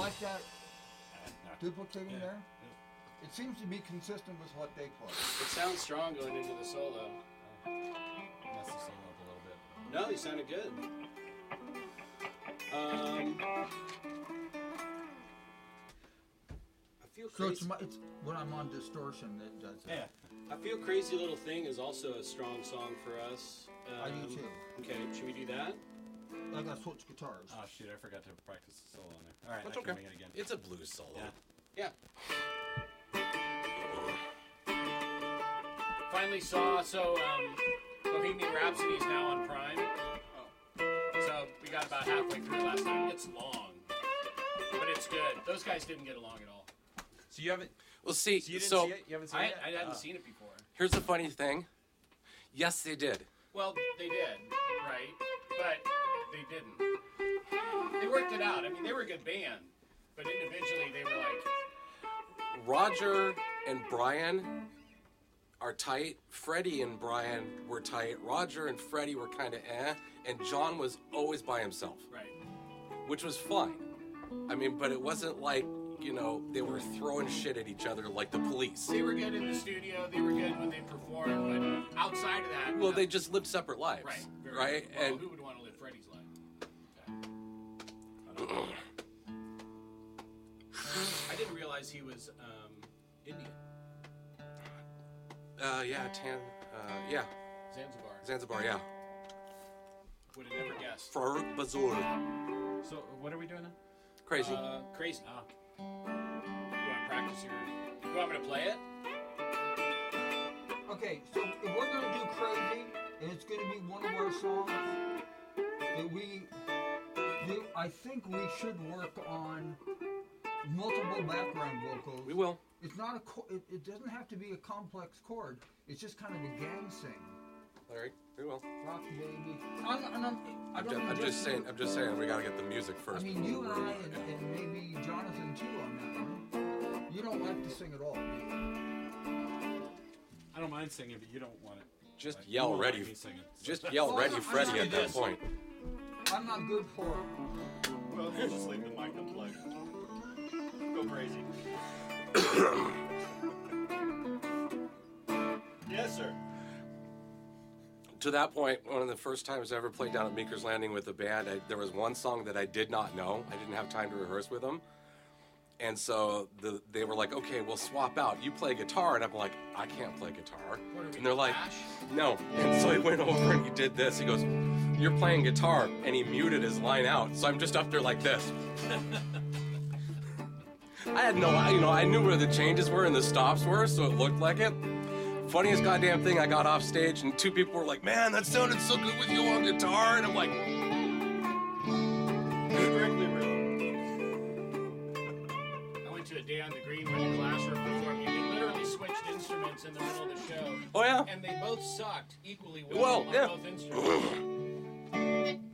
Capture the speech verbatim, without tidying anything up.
like that no. duplicating Yeah. there? It seems to be consistent with what they play. It sounds strong going into the solo. Mess the solo up a little bit. No, he sounded good. Um, I feel So crazy. it's, my, it's when I'm on distortion that does that. Yeah. I feel Crazy Little Thing is also a strong song for us. Um, I do too. Okay, should we do that? I got switch guitars. Oh shoot! I forgot to practice the solo on there. All right, That's I can okay. wing it again. It's a blues solo. Yeah. Yeah. Finally saw, so um, Bohemian Rhapsody is now on Prime. Oh. So we got about halfway through last night. It's long, but it's good. Those guys didn't get along at all. So you haven't. Well, see, So you didn't so see it? You haven't seen I, it? I yet? hadn't Oh. seen it before. here's the funny thing. Yes, they did. Well, they did, right? But they didn't. They worked it out. I mean, they were a good band, but individually they were like, Roger and Brian are tight. Freddie and Brian were tight. Roger and Freddie were kind of eh. And John was always by himself, right. which was fine. I mean, but it wasn't like, you know, they were throwing shit at each other like the Police. They were good in the studio. They were good when they performed, but outside of that, Well, no. they just lived separate lives, right, very right? Well, And who would want to live Freddie's life? I didn't realize he was um, Indian. uh, yeah, Tan, uh, yeah, Zanzibar. Zanzibar, yeah. Would have never guessed. Farooq Bazour, So what are we doing now? crazy. Uh, crazy. Oh. You want to practice your... You want me to play it? Okay, so if we're gonna do Crazy, and it's gonna be one of our songs that we do, I think we should work on multiple background vocals. we will. It's not a. cho- It, it doesn't have to be a complex chord. It's just kind of a gang sing. Larry, we will. Rock baby. I'm, I'm, I'm, I I'm, don't ju- mean I'm just saying. I'm just saying. We gotta get the music I first. mean, before you and we- I, and, and maybe Jonathan too on that one. You don't like to sing at all. I don't mind singing, but you don't want it. Just Like, you yell won't ready. like me singing. Just yell Well, ready, I'm Freddie. not At that this. point. I'm not good for it. Well, we'll just leave the mic unplugged. Go crazy. Yes, sir. To that point, one of the first times I ever played down at Meeker's Landing with the band, I, there was one song that I did not know. I didn't have time to rehearse with them. And so the, they were like, okay, we'll swap out. You play guitar. And I'm like, I can't play guitar. What are we, And they're like, Clash? no. And so he went over and he did this. He goes, you're playing guitar. And he muted his line out. So I'm just up there like this. I had no, you know, I knew where the changes were and the stops were, so it looked like it. Funniest goddamn thing, I got off stage and two people were like, man, that sounded so good with you on guitar. And I'm like, Strictly real. I went to a day on the green where the Clash were performing. They literally switched instruments in the middle of the show. oh yeah. And they both sucked equally well, Well, on yeah. both instruments.